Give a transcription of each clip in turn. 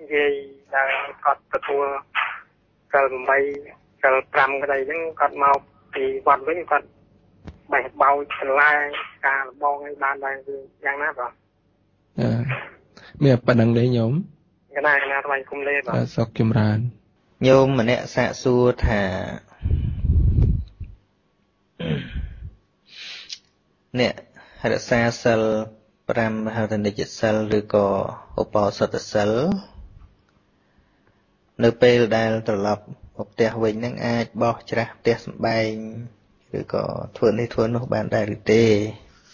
về là có tập thua cờ bay cờ pram cái này những con màu thì còn với con bảy bao lai cả bong hay ban đây giang nát rồi mẹ bạn đang lấy nhóm cái này là tụi cùng lên rồi sọc kim ran nhôm mà nè xạ xua thả nè hay là xa sel pram hay là nịch sel rồi có oppo sot sel nơi pel đài trở lập một tia vinh năng ai bỏ ra tia bay rồi có thuận nó bàn đài tê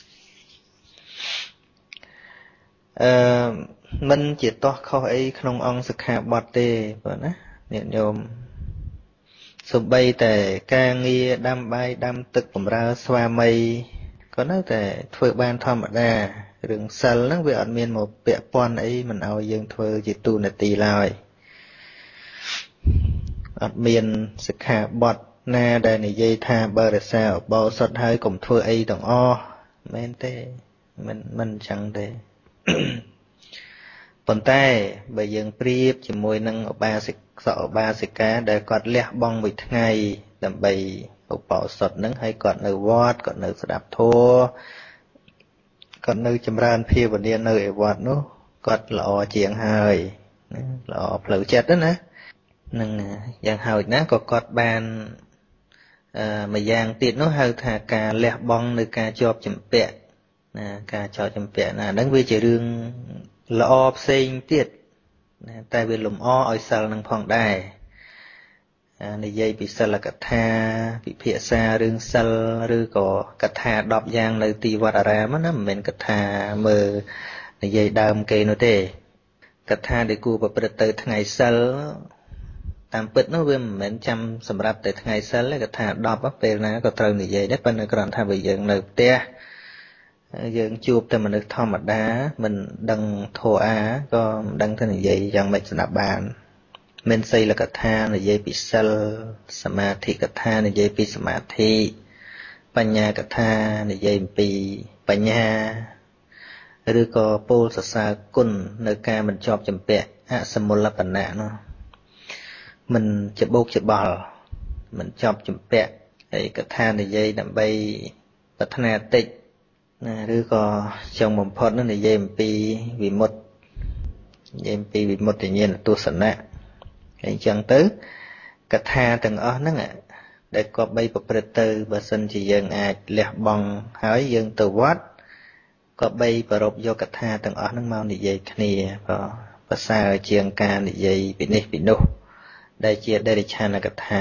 mình chỉ to khó ấy không ông sự hạ bọt tê vậy nè niệm nhôm số bayแต่ការងារដាំបាយដាំទឹកបំរើស្វាមីក៏នៅតែធ្វើបានធម្មតារឿងសិលហ្នឹងវាអត់មានមកពាក់ព័ន្ធអីមិនឲ្យយើងធ្វើជាទូនាទីឡើយអត់មានសិក្ខាបទណាដែលនិយាយថាបើរក្សាឧបោសថហើយកុំធ្វើអីទាំងអស់មែនទេមិនចឹងទេប៉ុន្តែបើយើងប្រៀបជាមួយនឹងឧបាសិកាដែលគាត់លះបង់មួយថ្ងៃដើម្បីឧបោសថនឹងហើយគាត់នៅវត្តគាត់នៅស្ដាប់ធម៌គាត់នៅចម្រើនភាវនានៅឯវត្តនោះគាត់ល្អជាងហើយល្អផ្លូវចិត្តណានឹងយ៉ាងហោចណាស់ក៏គាត់បានមួយយ៉ាងទៀតនោះហៅថាការលះបង់នៅការជាប់ជំពាក់ណាការជាប់ជំពាក់ណាហ្នឹងវាជារឿងល្អផ្សេងទៀតណាតែវាលំអឲ្យសិលនឹងផងដែរនិយាយពីសិលកថាពិភាក្សារឿងសិលឬក៏កថា10យ៉ាងនៅទីវត្តអារាមណាមិនមែនកថាមើលនិយាយដើមគេនោះទេកថាដែលគួរប្រព្រឹត្តទៅថ្ងៃសិលតាមពិតនោះវាមិនមែនចាំសម្រាប់តែថ្ងៃសិលទេកថា10ពេលណាក៏ត្រូវនិយាយដែរប៉ុន្តែគ្រាន់ថាបើយើងនៅផ្ទះយើងជួបតែមនុស្សធម្មតាមិនដឹងធម៌អាក៏មិនដឹងថានិយាយយ៉ាងម៉េចស្ដាប់បានមានសីលកថានិយាយពីសិលសមាធិកថានិយាយពីសមាធិបញ្ញាកថានិយាយអំពីបញ្ញាឬក៏ពោលសរសើរគុណនៅការមិនជាប់ជំពាក់អសមូលបណៈនោះមិនច្បោកច្បល់មិនជាប់ជំពាក់ហើយកថានិយាយដើម្បីប្រាថ្នាតិចណាឬក៏ចុងបំផុតនោះនិយាយអំពីវិមុតតិនិយាយអំពីវិមុតតិញ្ញាណទស្សនៈហើយអញ្ចឹងទៅកថាទាំងអស់ហ្នឹងដែលគប្បីប្រព្រឹត្តទៅបើសិនជាយើងអាចលះបង់ហើយយើងទៅវត្តគប្បីប្ររពយកកថាទាំងអស់ហ្នឹងមកនិយាយគ្នាប្រសើរជាងការនិយាយពីនេះពីនោះដែលជាដេរិឆានកថា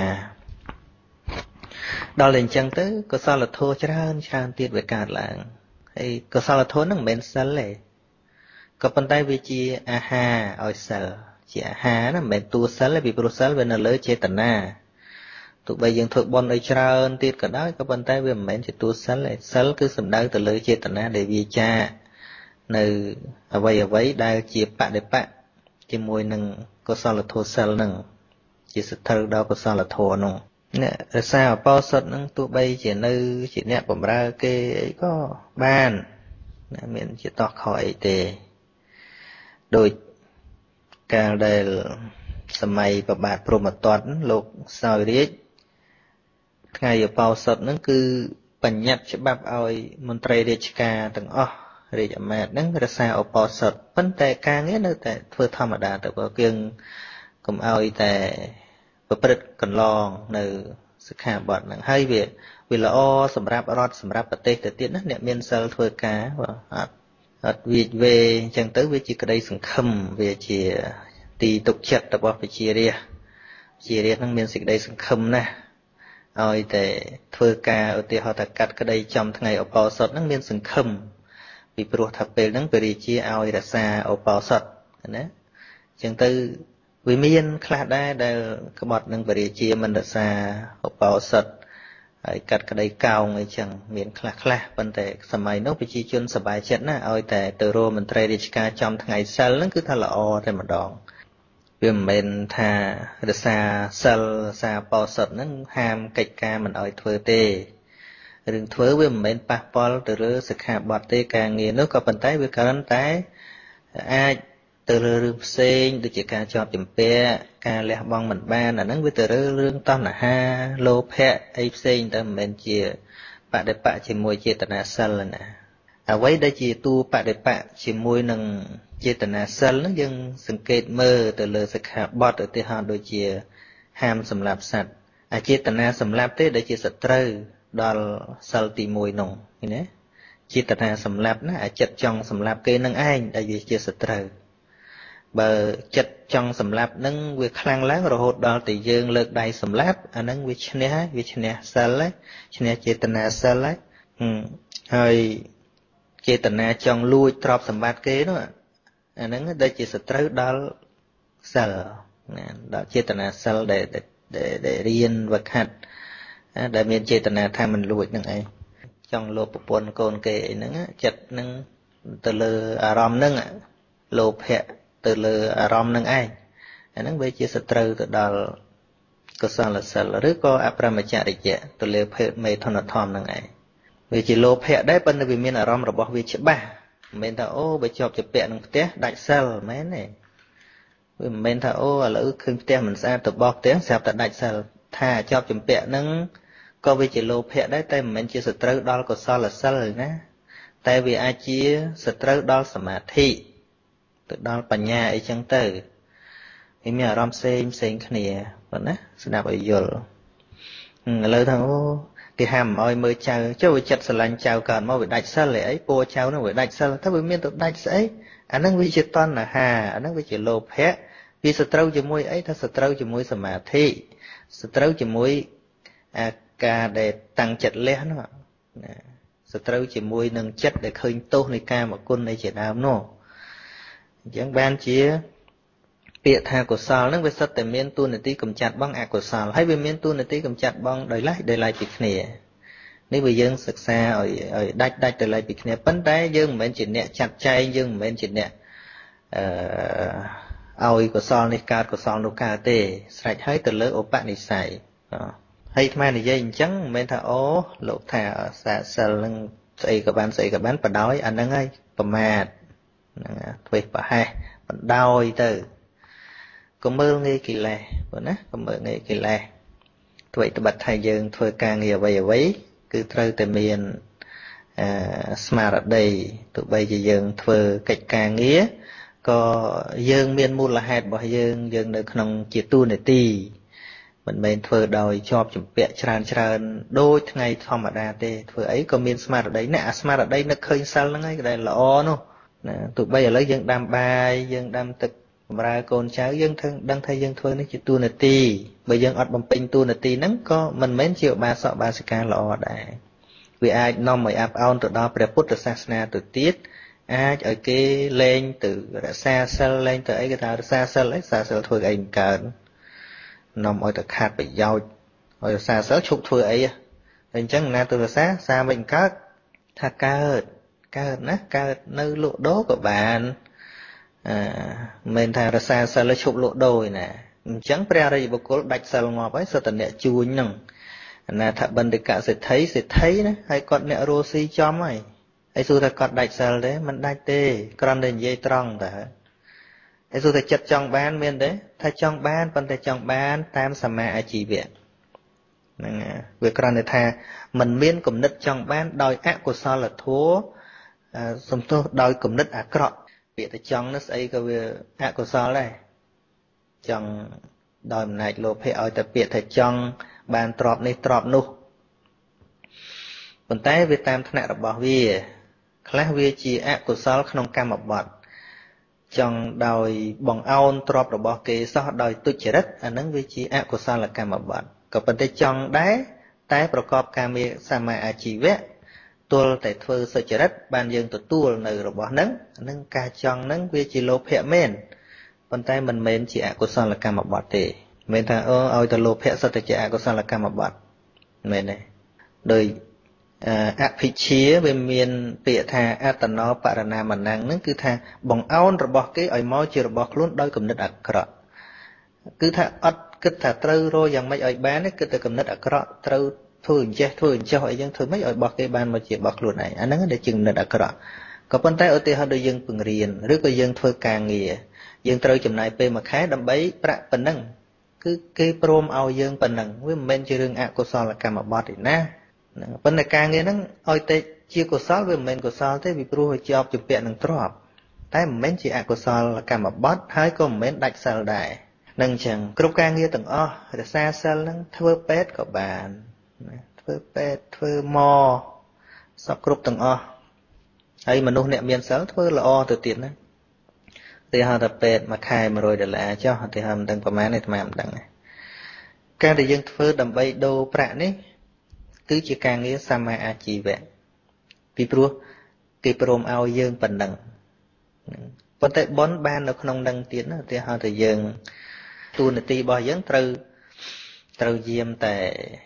ដល់តែអញ្ចឹងទៅកុសលធម៌ច្រើនទៀតវាកើតឡើងហើយកុសលធម៌ហ្នឹងមិនមែនសិលទេក៏ប៉ុន្តែវាជាអាហារឲ្យសិលជាអាហារណាមិនមែនតួសិលទេពីព្រោះសិលវានៅលើចេតនាទោះបីយើងធ្វើបុណ្យឲ្យច្រើនទៀតក៏ដោយក៏ប៉ុន្តែវាមិនមែនជាតួសិលទេសិលគឺសំដៅទៅលើចេតនាដែលវាចានៅអ្វីដែលជាបដិបៈជាមួយនឹងកុសលធម៌សិលហ្នឹងជាសត្រូវដល់កុសលធម៌នោះអ្នករសាអបោសុតហ្នឹងទោះបីជានៅជាអ្នកបម្រើគេអីក៏បានណាមានជាតោះខអីទេដូចកាលដែលសម័យប្របាទព្រហ្មទត្តលោកសោយរាជថ្ងៃអបោសុតហ្នឹងគឺបញ្ញត្តិច្បាប់ឲ្យមន្ត្រីរាជការទាំងអស់រាជអាមាត្យហ្នឹងរសាអបោសុតប៉ុន្តែការងារនៅតែធ្វើធម្មតាទៅបើយើងកុំឲ្យតែប្រព្រឹត្តកន្លងនៅសិក្ខាបទហ្នឹងហើយវាល្អសម្រាប់រដ្ឋសម្រាប់ប្រទេសទៅទៀតណាអ្នកមានសិលធ្វើការអត់វាចវេអញ្ចឹងទៅវាជាក្តីសង្ឃឹមវាជាទីទុកចិត្តរបស់ប្រជារាស្ត្រហ្នឹងមានសេចក្តីសង្ឃឹមណាស់ឲ្យតែធ្វើការឧទាហរណ៍ថាកាត់ក្តីចំថ្ងៃឧបោសថហ្នឹងមានសង្ឃឹមពីព្រោះថាពេលហ្នឹងព្រះរាជាឲ្យរក្សាឧបោសថណាអញ្ចឹងទៅវាមានខ្លះដែរដែលក្បត់នឹងព្រះរាជាមិនរក្សាឧបោសថហើយកាត់ក្តីកោងអីចឹងមានខ្លះប៉ុន្តែសម័យនោះប្រជាជនសប្បាយចិត្តណាស់ឲ្យតែទៅរកមន្ត្រីរាជការចំថ្ងៃសិលហ្នឹងគឺថាល្អតែម្ដងវាមិនមែនថារក្សាសិលរក្សាឧបោសថហ្នឹងហាមកិច្ចការមិនឲ្យធ្វើទេរឿងធ្វើវាមិនមែនប៉ះពាល់ទៅលើសិក្ខាបទទេការងារនោះក៏ប៉ុន្តែវាគ្រាន់តែអាច từ rương sen từ chỉ ca cho chấm pe ca lẹ bong mình ban là nắng với từ rương to là ha lô phe ấy sen ta mình chỉ bạn để bạn chỉ môi chỉ tận là sân là nè vậy đây chỉ tu bạn để bạn chỉ môi nâng chỉ tận là sân nó dân sinh kết mơ từ lơ sạch hạ bọt ở tiêu hòn đôi chỉ ham sầm lạp sạch chỉ tận là sầm lạp thế để chỉ sạch trơ đòn sân tì môi nồng như thế chỉ tận là sầm lạp nó chật trong sầm lạp kê nâng ai đại vì chỉ sạch trơ bờ chật trong sầm lạp nâng việc khang láng rồi hốt đòn tỷ dương lợt đầy sầm lạp nâng việc chné sân lấy chné chỉ tận là sân lấy hơi chỉ tận là trong lui trọp sầm bát kế đó nâng đây chỉ sạch trơ đòn sân đó chỉ tận là sân để riêng vật hạt để miền chỉ tận là tham mình lui nâng ấy trong lô bộ phận cồn kệ nâng chật nâng từ lơ aram nâng lô hẹ từ lơ aram nâng ai nâng về chia sẻ từ đó có sao là sao là rất có apramacharya từ lơ hẹ mê thon thom nâng ai về chỉ lô hẹ đấy bên vì miền aram rồi bỏ về chỉ ba mình ta ô về chọc chụp bẹ nâng té đại sao mấy này mình ta ô là khơi té mình ra từ bọc té sạp tại đại sao thà chọc chụp bẹ nâng có về chỉ lô hẹ đấy tay mình chia sẻ từ đó có sao là sao rồi nè tại vì ai chia sẻ từ đó samadhi từ đó bẩn nhà ấy chẳng từ mình ở rom xem kia vẫn á sẽ đạp ở giờ lời thằng cái hàm ơi mới chào cho với chặt sờ lạnh chào còn mau với đại sa lệ ấy po chào nó với đại saถ้าvới miền tụi đại sa ấy anh đang với chữ toán là hà anh đang với chữ lô phé vì sờ trâu chữ mũi ấyถ้าsờ trâu chữ mũi samadhi sờ trâu chữ mũi ca để tăng chặt lẽ nó sờ trâu chữ mũi nâng chất để khơi tô này ca mà quân này chỉ đào nó chẳng ban chia bịa thà của sào nó với sát tại miền tu này tí cầm chặt băng của sào hay với miền tu này tí cầm chặt băng đời lại bị khné nếu bây giờ sực xa ở đạch đời lại bị khné bắn đá dương mình chỉ nè chặt chay dương mình chỉ nè ao của sào này cát của sào nó cát tê sạch hết từ lỡ ốp bạn này xài hay mai này dây trắng mình thà ó lộ thà xà lưng xây các bạn phải đói anh đang ngay bầm mạt thuê bà hai bạn đau từ có mơ nghe kỳ lạ vẫn á có mơ nghe kỳ lạ vậy tôi bật thầy dương thuê ca nghiệp vậy vậy cứ trâu tại miền smart đây tụi bây giờ dương thuê cách ca nghĩa có dương miền mua là hạt bỏ dương được không chỉ tu này ti mình thuê đòi cho chụp vẽ tràn đôi ngày thom mà đa tê thuê ấy có miền smart đấy nè smart ở đây nó khơi sao nó ngay cái đây là o nó tụi bây giờ lấy dân đam bài dân đam thực ra con cháu dân thân đăng thay dân thôi nó chỉ tu nè ti bây giờ ọt bằng pin tu nè ti nắng có mình mấy triệu ba sọ ba ska lọ đại vì ai nom mày áp on từ đó về Phật Sasna từ tiết ai ở cái lên từ xa xa lên từ ấy cái thằng xa xa lấy xa xa thôi anh cờn nom ở từ khát bị giàu ở xa xa chụp thôi ấy anh chẳng na từ xa mình cắt tha cờn nơi lộ đố của bạn mình thà ra xa xa lấy chụp lộ đôi nè chẳng phải ra bộ cố đạch xa ngọt ấy sao tận nè chui nằng là thà bên để cả sẽ thấy đấy hay còn nè rosi cho mày ấy xu ta còn đạch xa đấy mình đạch tê còn đến dây tròn ta ấy xu ta chặt trong ban miền đấy thay trong ban còn thay trong ban tam sama chỉ viện việc còn để thà mình miên cùng nứt trong ban đòi ác của sao là thua xong tôi đòi cùng nứt ác cọ việc tại trong nó sẽ có việc ác của sao này trong đòi này lô phải ở tập biệt tại trong bàn trọp này trọp nu còn tay việc tam thân nặng bảo vi khác vi chỉ ác của sao không cam một bọt trong đòi bằng ao trọp rồi bỏ kê sao đòi tôi chỉ đất anh nói vi chỉ ác của sao là cam một bọt còn bên tay trong đáy tayประกอบ cam sama chỉ vẽตัวแต่เธอเสจรัตบานยังตัวในระบบนั้นนั่งกาจองนั่งเวจิโลเพะเมนปันใต้มันเมนจีอกุศลกรรมบดเตเมนทางเอาแต่โลเพะสัตจะอกุศลกรรมบดเมนเลยโดยอภิเชียเวเมียนเปียทาอัตโนปารณามันนั่งนั่นคือทางบ่งเอาระบบเกยไอมอจีระบบล้วนโดยกำเนิดอักขระคือถ้าอัดคือถ้าเตอโรยังไม่ไอแบนนี่คือแต่กำเนิดอักขระเตอthôi chứ hỏi dân thôi mấy ở bọc cái ban mà chỉ bọc luôn này anh nói để chừng là đã cọ có vấn đề ở đây họ được dân phần riêng rất có dân thôi càng nghề យើងត្រូវចំណាយពេលមួយខែដើម្បីប្រាក់ប៉ុណ្ណឹងគឺគេព្រមឲ្យយើងប៉ុណ្ណឹងវាមិនមែនជារឿងអកុសលកម្មបត្តិទេណាហ្នឹងប៉ុន្តែការងារហ្នឹងឲ្យតែជាកុសលវាមិនមែនកុសលទេពីព្រោះវាជាប់ជំពាក់នឹងទ្រព្យតែមិនមែនជាអកុសលកម្មបត្តិហើយក៏មិនមែនដាច់សិលដែរនឹងអញ្ចឹងគ្រប់ការងារទាំងអស់រក្សាសិលហ្នឹងធ្វើពេទ្យក៏បានណាធ្វើពេទ្យធ្វើម៉សពគ្រប់ទាំងអស់ហើយមនុស្សអ្នកមានសិលធ្វើល្អទៅទៀតណាទីហៅថាពេទ្យមួយខែ$100ចុះទីហៅមិនដឹងប្រហែលទេអាត្មាមិនដឹងការដែលយើងធ្វើដើម្បីដូរប្រាក់នេះគឺជាការងារសមាអាជីវៈពីព្រោះគេព្រមឲ្យយើងប៉ុណ្ណឹងប៉ុន្តែបនបាននៅក្នុងនឹងទៀតណាទីហៅថាយើងទូនាទីរបស់យើងត្រូវយាមតែ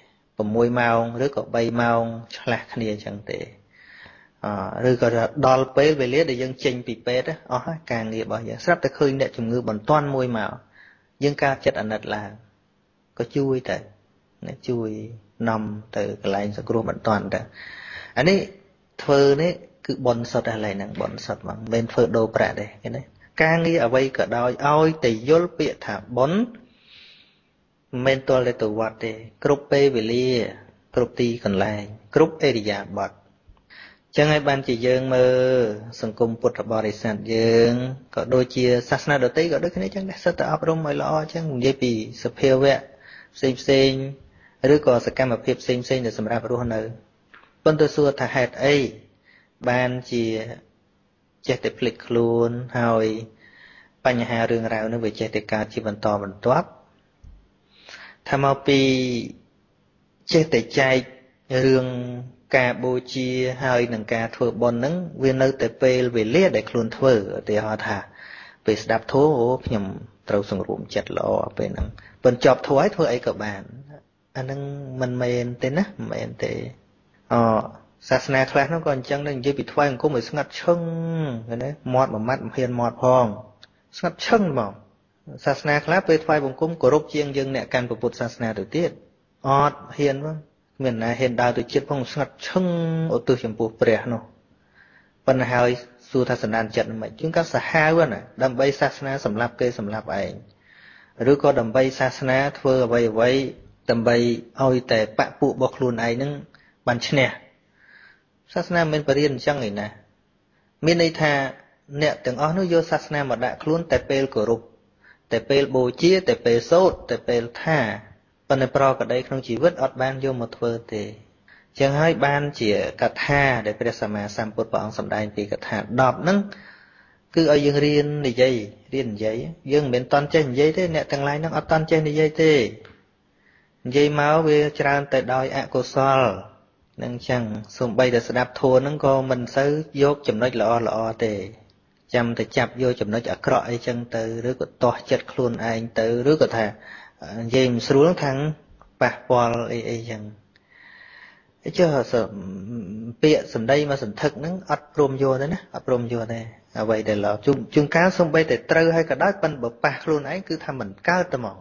6ម៉ោងឬក៏3ម៉ោងឆ្លាស់គ្នាអញ្ចឹងទេឬក៏ដល់ពេលវេលាដែលយើងចេញពីពេទ្យអស់ហើយការងាររបស់យើងស្រាប់តែឃើញអ្នកជំងឺបន្ទាន់មួយមកយើងកើតចិត្តអាណិតឡើងក៏ជួយទៅជួយនាំទៅកន្លែងសង្គ្រោះបន្ទាន់ទៅអានេះធ្វើនេះគឺបនសុទ្ធហើយហ្នឹងបនសុទ្ធហ្មងមិនមែនធ្វើដូរប្រាក់ទេឃើញទេការងារអ្វីក៏ដោយឲ្យតែយល់ពាក្យថាបនមិនមែនទាល់តែទៅវត្តទេគ្រប់ពេលវេលាគ្រប់ទីកន្លែងគ្រប់អេរិយាបថចឹងហើយបានជាយើងមើលសង្គមពុទ្ធបរិស័ទយើងក៏ដូចជាសាសនាដទៃក៏ដូចគ្នាចឹងដែរសិតតែអប់រំឲ្យល្អចឹងនិយាយពីសភាវៈផ្សេងឬក៏សកម្មភាពផ្សេងដែលសម្រាប់រស់នៅប៉ុន្តែសួរថាហេតុអីបានជាចេះតែភ្លេចខ្លួនហើយបញ្ហារឿងរ៉ាវនោះវាចេះតែកើតជាបន្តបន្ទាប់ថាមកពីចេះតែចែករឿងការបូជាហើយនឹងការធ្វើបុណ្យហ្នឹងវានៅតែពេលវេលាដែលខ្លួនធ្វើឧទាហរណ៍ថាពេលស្ដាប់ធម៌ខ្ញុំត្រូវសង្រួមចិត្តល្អពេលហ្នឹងប៉ុន្តែចប់ធម៌ហើយធ្វើអីក៏បានអាហ្នឹងមិនមែនទេណាមិនមែនទេសាសនាខ្លះហ្នឹងក៏អញ្ចឹងដែរនិយាយពីថ្វាយអង្គមឲ្យស្ងាត់ឈឹងណាមាត់មួយម៉ាត់មិនហ៊ានមាត់ផងស្ងាត់ឈឹងហ្មងសាសនាខ្លះពេលថ្វាយបង្គំគោរពជាងយើងអ្នកកាន់ពុទ្ធសាសនាទៅទៀតអត់ហ៊ានផងមានណាហ៊ានដើរទៅជិតផងស្ងាត់ឈឹងឧទ្ទិសចំពោះព្រះនោះប៉ុន្តែហើយសួរថាសន្តានចិត្តមិនជាងក៏សាហាវណាដើម្បីសាសនាសម្រាប់គេសម្រាប់ឯងឬក៏ដើម្បីសាសនាធ្វើអ្វីដើម្បីឲ្យតែបពពួករបស់ខ្លួនឯងហ្នឹងបានឈ្នះសាសនាមិនបរិញ្ញាអញ្ចឹងឯណាមានន័យថាអ្នកទាំងអស់នោះយកសាសនាមកដាក់ខ្លួនតែពេលគោរពតែពេលបូជាតែពេលសូត្រតែពេលថាប៉ុន្តែប្រកបដីក្នុងជីវិតអត់បានយកមកធ្វើទេចឹងហើយបានជាកថាដែលព្រះសម្មាសម្ពុទ្ធព្រះអង្គសម្ដែងពីកថា10ហ្នឹងគឺឲ្យយើងរៀននិយាយយើងមិនមែនតន់ចេះនិយាយទេអ្នកទាំងឡាយហ្នឹងអត់តន់ចេះនិយាយទេនិយាយមកវាច្រើនតែដោយអកុសលនឹងចឹងសូម្បីតែស្ដាប់ធម៌ហ្នឹងក៏មិនសូវយកចំណុចល្អទេចាំតែចាប់យកចំណុចអាក្រក់អីចឹងទៅឬក៏ទាស់ចិត្តខ្លួនឯងទៅឬក៏ថានិយាយមិនស្រួលខាងប៉ះពាល់អីចឹងចុះពាក្យសម្ដីមកសន្ធឹកហ្នឹងអត់ព្រមយកទេណាអត់ព្រមយកទេអ្វីដែលល្អជួនកាលសូម្បីតែត្រូវហើយក៏ដោយប៉ុន្តែបើប៉ះខ្លួនឯងគឺថាមិនកើតតែហ្មង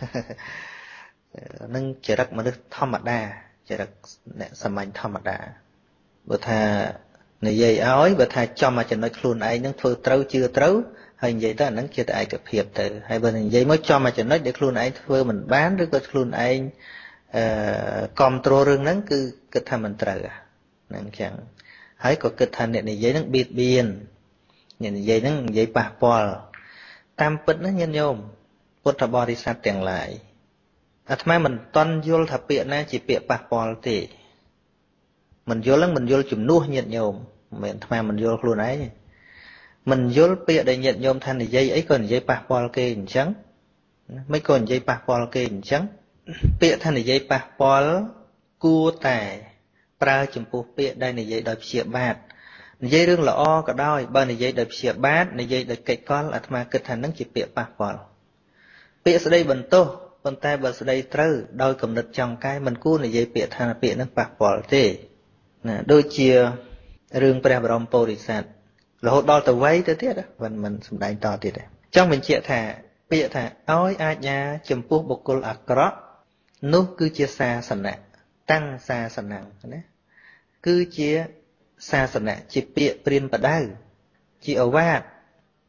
នឹងចរិតមនុស្សធម្មតាចរិតអ្នកសាមញ្ញធម្មតាបើថានិយាយឲ្យបើថាចំមកចំណុចខ្លួនឯងនឹងធ្វើត្រូវជឿត្រូវហើយនិយាយទៅអានឹងជាតែឯកភាពទៅហើយបើនិយាយមកចំមកចំណុចដែលខ្លួនឯងធ្វើមិនបានឬក៏ខ្លួនឯងគ្រប់គ្រងរឿងហ្នឹងគឺគិតថាមិនត្រូវហ្នឹងអញ្ចឹងហើយក៏គិតថាអ្នកនិយាយហ្នឹងបៀតបៀនអ្នកនិយាយហ្នឹងនិយាយប៉ះពាល់តាមពិតណាញាតិញោមពុទ្ធបរិស័ទទាំងឡាយអាត្មាមិនតន់យល់ថាពាក្យណាជាពាក្យប៉ះពាល់ទេមិនយល់ហ្នឹងមិនយល់ជំនួសញាតិញោមមិនមែនអាត្មាមិនយល់ខ្លួនឯងមិនយល់ពាក្យដែលញាតិញោមថានិយាយអីក៏និយាយប៉ះពាល់គេអញ្ចឹងមិនក៏និយាយប៉ះពាល់គេអញ្ចឹងពាក្យថានិយាយប៉ះពាល់គួរតែប្រើចំពោះពាក្យដែលនិយាយដោយព្យាបាទនិយាយរឿងល្អក៏ដោយបើនិយាយដោយព្យាបាទនិយាយដោយកិច្ចកលអាត្មាគិតថានឹងជាពាក្យប៉ះពាល់ពាក្យស្ដីបន្ទោសប៉ុន្តែបើស្ដីត្រូវដោយគំនិតចង់កែមិនគួរនិយាយពាក្យថាពាក្យនឹងប៉ះពាល់ទេណាដូចជារឿងព្រះបរមពុរិស័ទរហូតដល់ទៅវ័យទៅទៀតមិនសំដែងតទៀតទេចង់បញ្ជាក់ថាពាក្យថាឲ្យអាជ្ញាចំពោះបុគ្គលអាក្រក់នោះគឺជាសាសនៈតាំងសាសនៈណាគឺជាសាសនៈជាពាក្យព្រានបដៅជាឱវាទ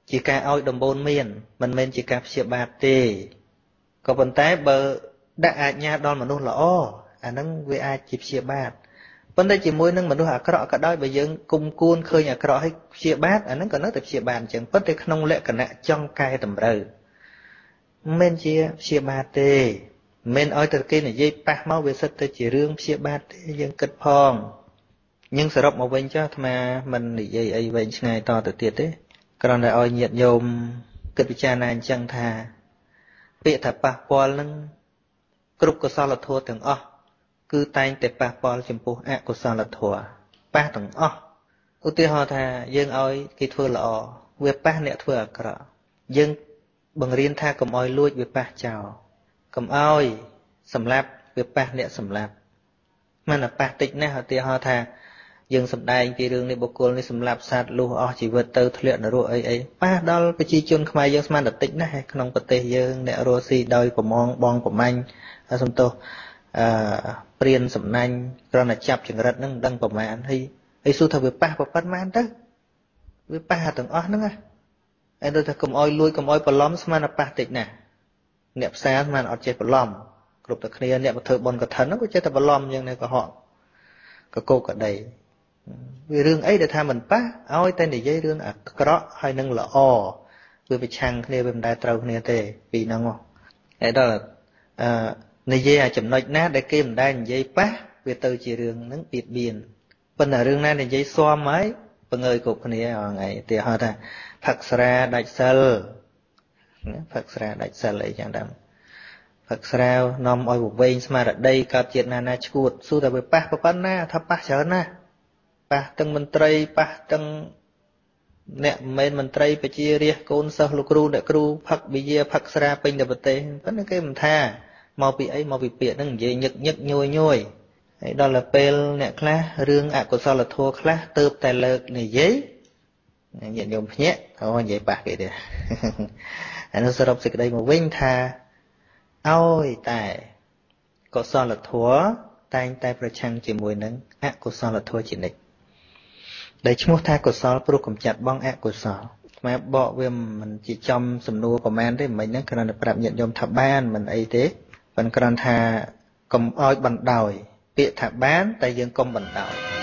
ជាការឲ្យដំបូន្មានមិនមែនជាការព្យាបាទទេក៏ប៉ុន្តែបើដាក់អាជ្ញាដល់មនុស្សល្អអាហ្នឹងវាអាចជាព្យាបាទប៉ុន្តែជាមួយនឹងមនុស្សអាក្រក់ក៏ដោយបើយើងគុំគួនឃើញអាក្រក់ហើយព្យាបាទអាហ្នឹងក៏នៅតែព្យាបាទអញ្ចឹងប៉ុន្តែក្នុងលក្ខណៈចង់កែតម្រូវមិនមែនជាព្យាបាទទេមិនឲ្យតែគេនិយាយប៉ះមកវាសិតទៅជារឿងព្យាបាទទេយើងគិតផងញឹងសរុបមកវិញចុះអាត្មាមិននិយាយអីវែងឆ្ងាយតទៅទៀតទេគ្រាន់តែឲ្យញាតិញោមគិតពិចារណាអញ្ចឹងថាពាក្យថាប៉ះពាល់នឹងគ្រប់កុសលធម៌ទាំងអស់គឺតែងតែប៉ះពាល់ចំពោះអកុសលធម៌ប៉ះទាំងអស់ឧទាហរណ៍ថាយើងឲ្យគេធ្វើល្អវាប៉ះអ្នកធ្វើអាក្រក់យើងបង្រៀនថាកុំឲ្យលួចវាប៉ះចោលកុំឲ្យសម្លាប់វាប៉ះអ្នកសម្លាប់មិនប៉ះតិចណាស់ឧទាហរណ៍ថាយើងសម្ដែងពីរឿងនេះបុគ្គលនេះសម្លាប់សត្វលុះអស់ជីវិតទៅធ្លាក់នរកអីប៉ះដល់ប្រជាជនខ្មែរយើងស្មានតែតិចណាស់ក្នុងប្រទេសយើងអ្នករស់ស៊ីដោយប្រមងបងប្រមាញ់សំទោសព្រានសំណាញ់គ្រាន់តែចាប់ចង្រិតហ្នឹងមិនដឹងប្រមាណហើយសួរថាវាប៉ះប្រប៉ុណ្ណាទៅវាប៉ះទាំងអស់ហ្នឹងហើយដូចថាកុំឲ្យលួចកុំឲ្យបន្លំស្មានតែប៉ះតិចណាស់អ្នកផ្សារស្មានអត់ចេះបន្លំគ្រប់តែគ្នាអ្នកមកធ្វើបុណ្យកឋិនហ្នឹងក៏ចេះតែបន្លំយ៉ាងនេះក៏ហក់ក៏គោកក្តីវារឿងអីដែលថាមិនប៉ះឲ្យតែនិយាយរឿងអាក្រក់ហើយនឹងល្អវាប្រឆាំងគ្នាវាមិនដែលត្រូវគ្នាទេពីហ្នឹងមកហើយដល់និយាយអាចំណុចណាដែលគេមិនដែលនិយាយប៉ះវាទៅជារឿងហ្នឹងបៀតបៀនប៉ុន្តែរឿងណានិយាយស៊ាំហើយបង្ើយគ្រប់គ្នាអងឯងទីហៅថាផឹកស្រាដាច់សិលផឹកស្រាដាច់សិលអីចឹងដែរផឹកស្រានាំឲ្យវែងស្មារតីកើតជាតិណាឈួតសួរតែវាប៉ះប៉ុណ្ណាថាប៉ះច្រើនណាស់ប៉ះទាំងមន្ត្រីប៉ះទាំងអ្នកមិនមែនមន្ត្រីប្រជារាស្ត្រកូនសិស្សលោកគ្រូអ្នកគ្រូផឹកវិយាផឹកស្រាពេញតែប្រទេសប៉ុន្តែគេមិនថាមកពីអីមកពីពាក្យហ្នឹងនិយាយញឹកញឹកញយញយហើយដល់ទៅពេលអ្នកខ្លះរឿងអកុសលធម៌ខ្លះទៅតែលើកនិយាយញាតិញោមភ្ញាក់អូនិយាយប៉ះគេទៀតហើយនោះសរុបសេចក្តីមកវិញថាឲ្យតែកុសលធម៌តែងតែប្រឆាំងជាមួយនឹងអកុសលធម៌ជានិច្ចដែលឈ្មោះថាកុសលព្រោះកម្ចាត់បងអកុសលស្មាបកវាមិនជាចំសំណួរប្រមាណទេមិញហ្នឹងគ្រាន់តែប្រាប់ញាតិញោមថាបានមិនអីទេប៉ុន្តែគ្រាន់ថាកុំឲ្យបណ្ដោយពាក្យថាបានតែយើងកុំបណ្ដោយ